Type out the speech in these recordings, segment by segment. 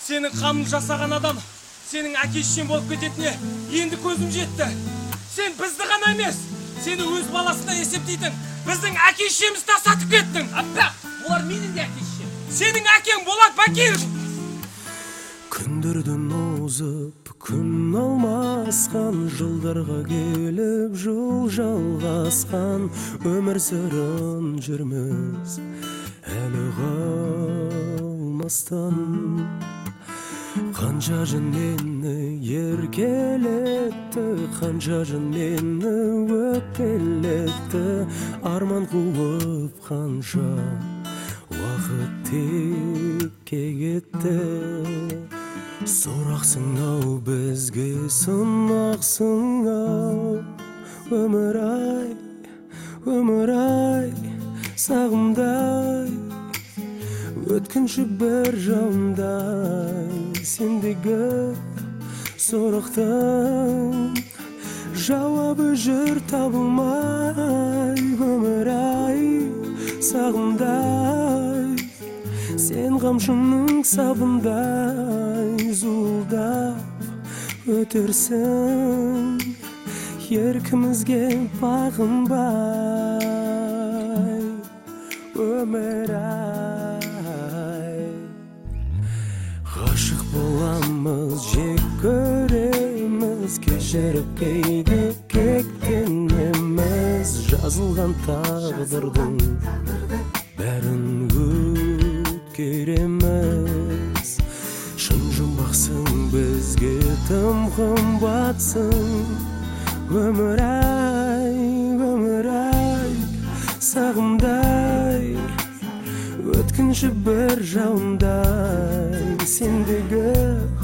Senin қамын жасаған адам сенің әке-шешең болып кететіне енді көзім жетті. Сен бізді ғана емес, сені өз баласына есептейтін біздің әке-шешемізді тастатып кеттің. Апа, олар менің де әке-шешем. Сенің әкең Болат Бакиров. Күндердің озып, күн алмасқан, жылдарға келіп жол жалғасқан, өмір сырын жүрміз әлі қалмастан. Қанша жын мені еркелетті, қанша жын мені өкпелетті, арман қуып қанша уақыт текке кетті. Сорақсың-ау бізге, сынақсың-ау, өмір-ай, өмір-ай, сағымдай, өткінші бір жауындай, сендегі сорақтың жауабы жүр табылмай, өмір-ай, сағымдай, сен қамшының сабындай зуылдап өтерсің, еркімізге бағынбай, өмір-ай. Ғашық боламыз, жек көреміз, кешіріп кейде кектенеміз, жазылған тағдырдың бәрін өткереміз. Шын жұмбақсың, бізге тым қымбатсың, өмір-ай, өмір-ай, сағымдай, өткінші бір жауындай, сендегі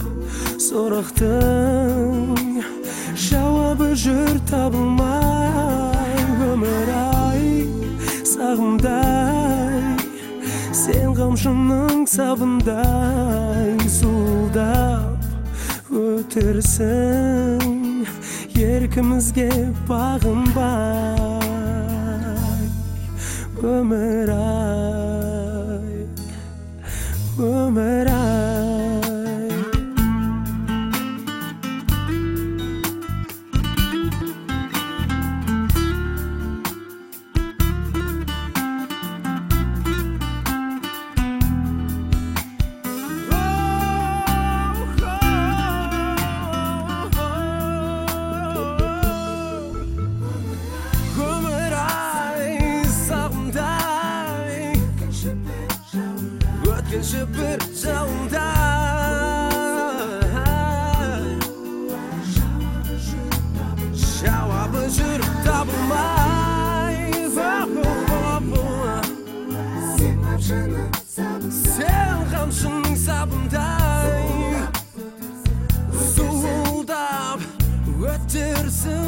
сорақтың жауабы жүр табылмай, өмір-ай, сағымдай, сен қамшының сабындай зуылдап өтерсің, еркімізге бағынбай, өмір-ай, өмір-ай. Өткінші бір жауындай, жауабы жүр табылмай, сен қамшының сабындай зуылдап өтерсің,